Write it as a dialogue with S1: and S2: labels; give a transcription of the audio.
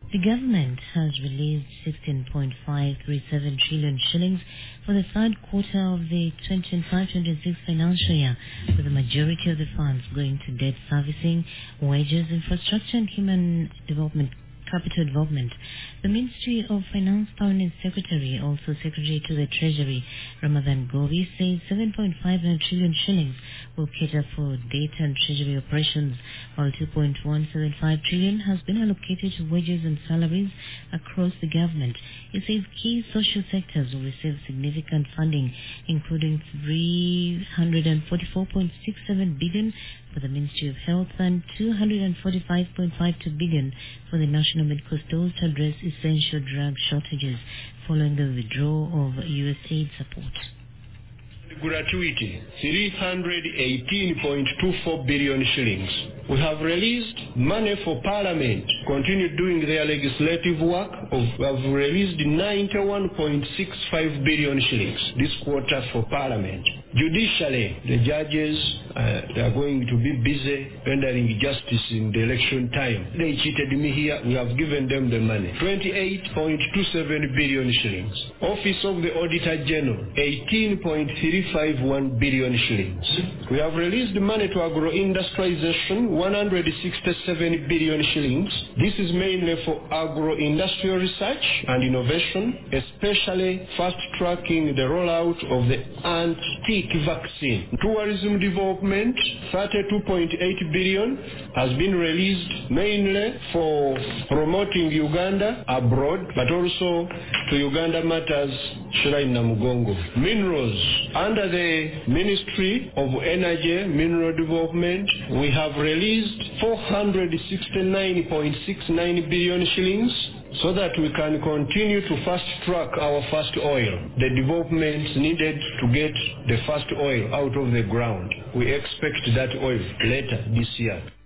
S1: The government has released 16.537 trillion shillings for the third quarter of the 2025-26 financial year, with the majority of the funds going to debt servicing, wages, infrastructure and human development, capital development. The Ministry of Finance Permanent Secretary, also Secretary to the Treasury, Ramadan Govi, says 7.59 trillion shillings will cater for data and treasury operations, while 2.175 trillion has been allocated to wages and salaries across the government. He says key social sectors will receive significant funding, including 344.67 billion for the Ministry of Health and 245.52 billion for the National Medical Stores to address essential drug shortages following the withdrawal of USAID support.
S2: Gratuity, 318.24 billion shillings. We have released money for Parliament, continue doing their legislative work. We have released 91.65 billion shillings this quarter for Parliament. Judicially, the judges they are going to be busy rendering justice in the election time. They cheated me here, we have given them the money. 28.27 billion shillings. Office of the Auditor General, 18.351 billion shillings. We have released money to agro-industrialization, 167 billion shillings. This is mainly for agro-industrial research and innovation, especially fast-tracking the rollout of the anti-tick vaccine. Tourism development, 32.8 billion has been released mainly for promoting Uganda abroad, but also to Uganda Matters Shrine Namugongo. Minerals, under the Ministry of Energy, Mineral Development, we have released 469.69 billion shillings so that we can continue to fast-track our fast oil, the developments needed to get the fast oil out of the ground. We expect that oil later this year.